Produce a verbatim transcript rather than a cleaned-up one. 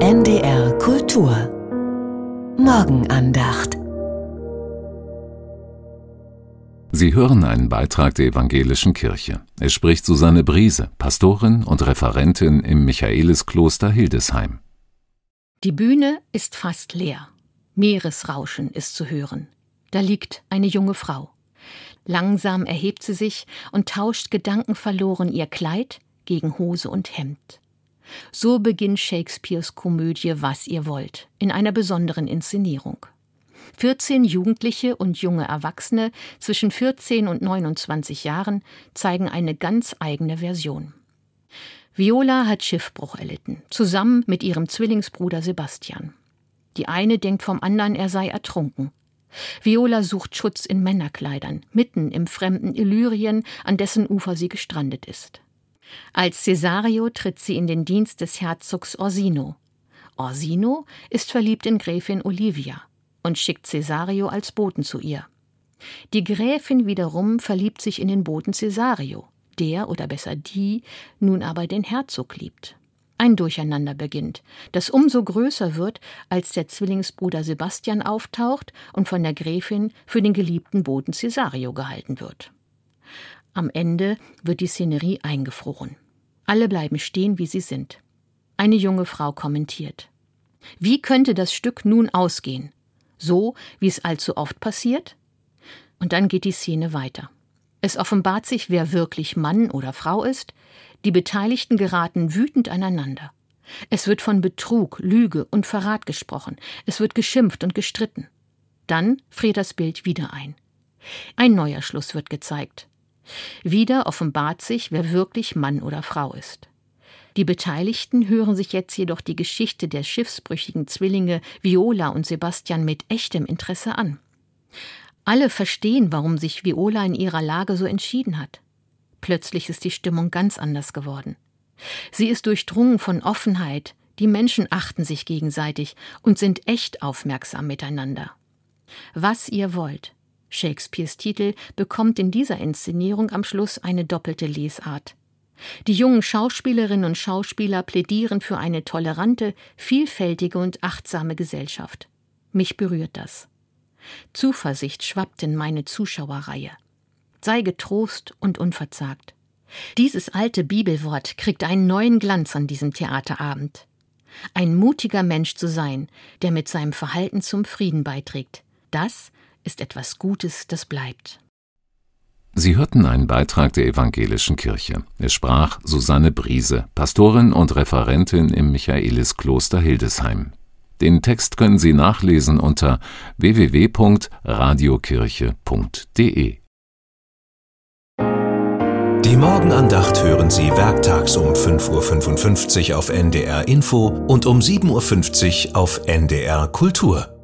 N D R Kultur Morgenandacht. Sie hören einen Beitrag der Evangelischen Kirche. Es spricht Susanne Briese, Pastorin und Referentin im Michaeliskloster Hildesheim. Die Bühne ist fast leer. Meeresrauschen ist zu hören. Da liegt eine junge Frau. Langsam erhebt sie sich und tauscht gedankenverloren ihr Kleid gegen Hose und Hemd. So beginnt Shakespeares Komödie »Was ihr wollt« in einer besonderen Inszenierung. vierzehn Jugendliche und junge Erwachsene zwischen vierzehn und neunundzwanzig Jahren zeigen eine ganz eigene Version. Viola hat Schiffbruch erlitten, zusammen mit ihrem Zwillingsbruder Sebastian. Die eine denkt vom anderen, er sei ertrunken. Viola sucht Schutz in Männerkleidern, mitten im fremden Illyrien, an dessen Ufer sie gestrandet ist. Als Cesario tritt sie in den Dienst des Herzogs Orsino. Orsino ist verliebt in Gräfin Olivia und schickt Cesario als Boten zu ihr. Die Gräfin wiederum verliebt sich in den Boten Cesario, der, oder besser die, nun aber den Herzog liebt. Ein Durcheinander beginnt, das umso größer wird, als der Zwillingsbruder Sebastian auftaucht und von der Gräfin für den geliebten Boten Cesario gehalten wird. Am Ende wird die Szenerie eingefroren. Alle bleiben stehen, wie sie sind. Eine junge Frau kommentiert: Wie könnte das Stück nun ausgehen? So, wie es allzu oft passiert? Und dann geht die Szene weiter. Es offenbart sich, wer wirklich Mann oder Frau ist. Die Beteiligten geraten wütend aneinander. Es wird von Betrug, Lüge und Verrat gesprochen. Es wird geschimpft und gestritten. Dann friert das Bild wieder ein. Ein neuer Schluss wird gezeigt. Wieder offenbart sich, wer wirklich Mann oder Frau ist. Die Beteiligten hören sich jetzt jedoch die Geschichte der schiffsbrüchigen Zwillinge Viola und Sebastian mit echtem Interesse an. Alle verstehen, warum sich Viola in ihrer Lage so entschieden hat. Plötzlich ist die Stimmung ganz anders geworden. Sie ist durchdrungen von Offenheit, die Menschen achten sich gegenseitig und sind echt aufmerksam miteinander. Was ihr wollt. Shakespeares Titel bekommt in dieser Inszenierung am Schluss eine doppelte Lesart. Die jungen Schauspielerinnen und Schauspieler plädieren für eine tolerante, vielfältige und achtsame Gesellschaft. Mich berührt das. Zuversicht schwappt in meine Zuschauerreihe. Sei getrost und unverzagt. Dieses alte Bibelwort kriegt einen neuen Glanz an diesem Theaterabend. Ein mutiger Mensch zu sein, der mit seinem Verhalten zum Frieden beiträgt, das ist etwas Gutes, das bleibt. Sie hörten einen Beitrag der Evangelischen Kirche. Es sprach Susanne Briese, Pastorin und Referentin im Michaeliskloster Hildesheim. Den Text können Sie nachlesen unter w w w punkt radiokirche punkt d e. Die Morgenandacht hören Sie werktags um fünf Uhr fünfundfünfzig auf N D R Info und um sieben Uhr fünfzig auf N D R Kultur.